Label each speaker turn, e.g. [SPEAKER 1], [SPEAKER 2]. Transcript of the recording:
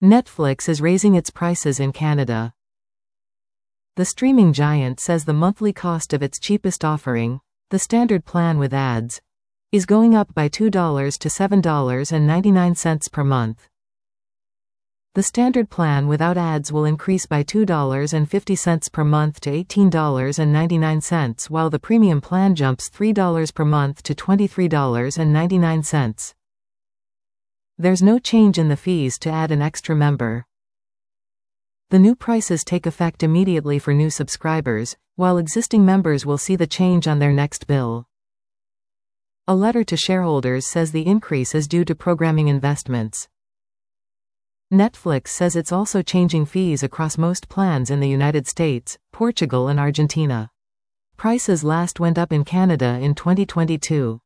[SPEAKER 1] Netflix is raising its prices in Canada. The streaming giant says the monthly cost of its cheapest offering, the standard plan with ads, is going up by $2 to $7.99 per month. The standard plan without ads will increase by $2.50 per month to $18.99, while the premium plan jumps $3 per month to $23.99. There's no change in the fees to add an extra member. The new prices take effect immediately for new subscribers, while existing members will see the change on their next bill. A letter to shareholders says the increase is due to programming investments. Netflix says it's also changing fees across most plans in the United States, Portugal and Argentina. Prices last went up in Canada in 2022.